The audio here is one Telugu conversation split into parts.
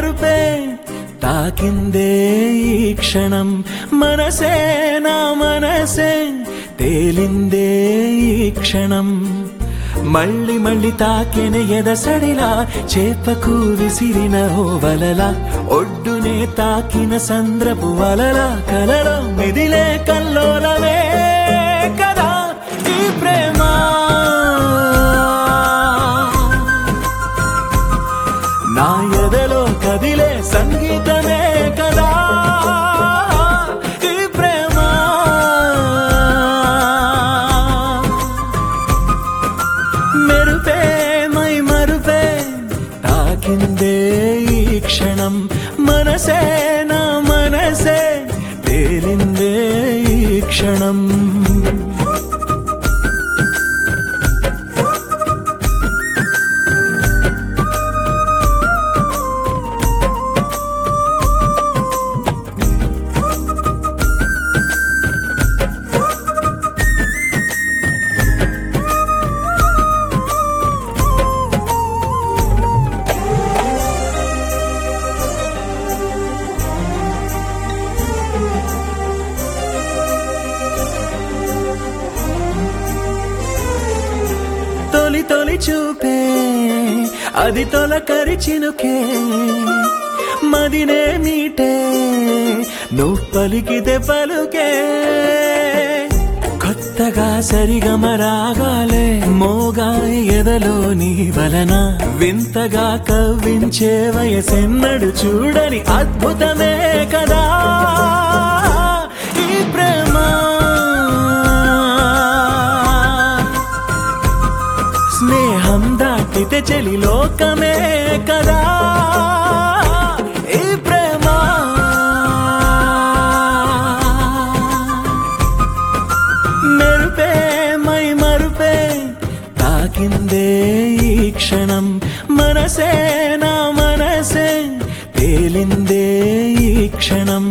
మరుపే తాకిందే ఈ క్షణం మనసే నా మనసే తేలిందే ఈ క్షణం మళ్ళీ మళ్ళీ తాకెన ఎదసడిలా చేపకు విసిరిన ఓవలలా ఒడ్డునే తాకిన సంద్రపు వలలా కలలో మెదిలే కల్లోలమే కదా ఈ ప్రేమ నా ఎదలో కదిలే సంగీతమే కదా ఈ ప్రేమ మెరుపే మై మరుపే తాకిందే ఈ క్షణం మనసే నా మనసే తేలిందే ఈ క్షణం తొలి తొలి చూపే అది తొలకరి చినుకే మదినే మీటే నువ్వు పలికితే పలుకే కొత్తగా సరిగమరాగాలే మోగాయి ఎదలో నీ వలన వింతగా కవ్వించే వయసెన్నడు చూడని అద్భుతమే కదా ఈ ప్రేమ స్నేహం దాటితే చెలి లోకమే కదా ఈ ప్రేమ మెరుపే మై మరుపే తాకిందే ఈ క్షణం మనసే నా మనసే తేలిందే ఈ క్షణం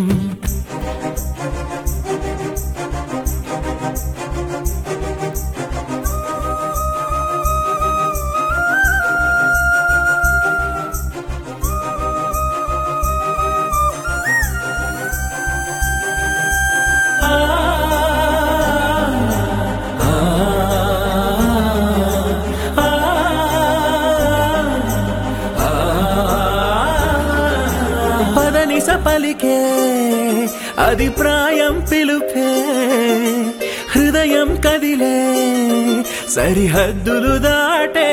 పదనిస పలికే అది ప్రాయం పిలుపే హృదయం కదిలే సరిహద్దులు దాటే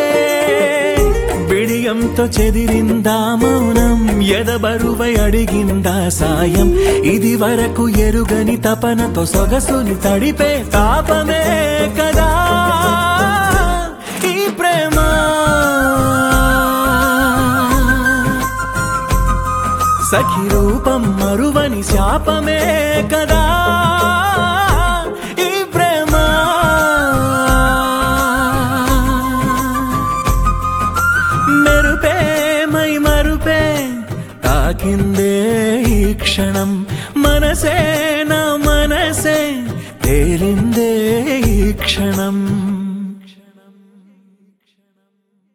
బిడియంతో చెదిరిందా మౌనం ఎదబరువై అడిగిందా సాయం ఇది వరకు ఎరుగని తపనతో సొగసుని తడిపే తాపమే కదా ఈ ప్రేమ సఖి రూపం మరువని శాపమే కదా ఈ ప్రేమ మెరుపే మై మరుపే తాకిందే ఈ క్షణం మనసే నా మనసే తేలిందే ఈ క్షణం